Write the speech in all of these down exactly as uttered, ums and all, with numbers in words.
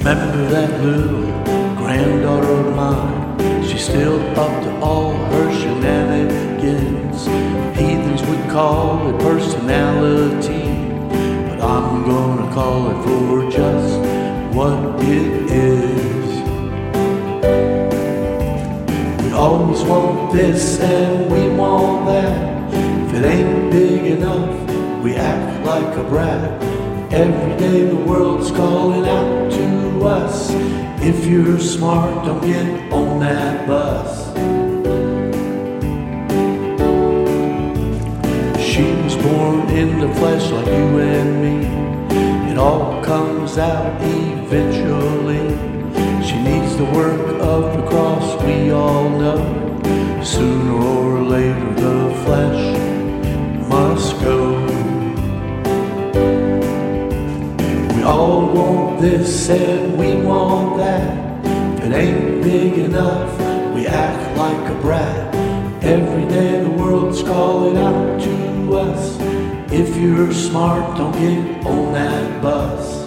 Remember that little granddaughter of mine? She's still up to all her shenanigans. Heathens would call it personality, but I'm gonna call it for just what it is. We always want this and we want that. If it ain't big enough, we act like a brat. Every day the world's calling out to us. If you're smart, don't get on that bus. She was born in the flesh like you and me. It all comes out eventually. She needs the work of the cross, we all know. Sooner or later the flesh must go. We all want this and we want that. If it ain't big enough, we act like a brat. Every day the world's calling out to us. If you're smart, don't get on that bus.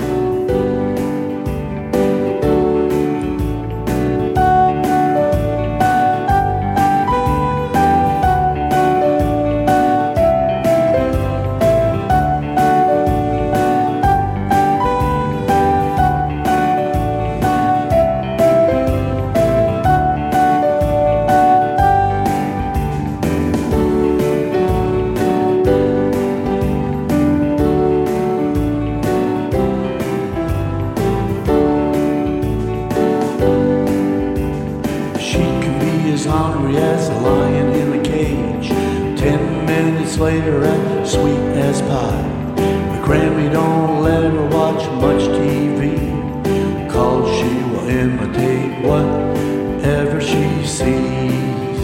As ornery as a lion in a cage. Ten minutes later, as sweet as pie. The Grammy don't let her watch much T V, 'cause she will imitate whatever she sees.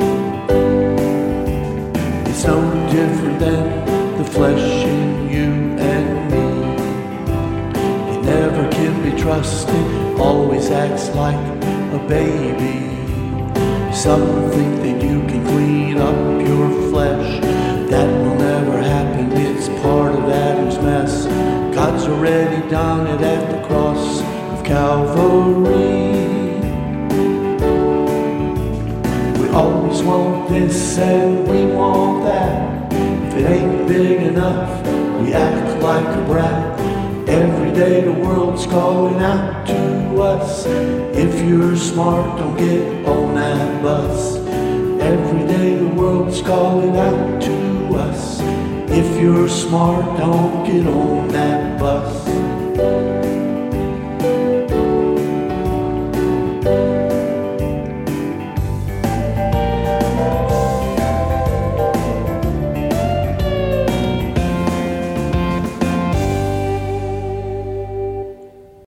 It's no different than the flesh in you and me. It never can be trusted, always acts like a baby. Some think that you can clean up your flesh. That will never happen, it's part of Adam's mess. God's already done it at the cross of Calvary. We always want this and we want that. If it ain't big enough, we act like a brat. Every day the world's calling out to us. If you're smart, don't get on that bus. Every day the world's calling out to us. If you're smart, don't get on that bus.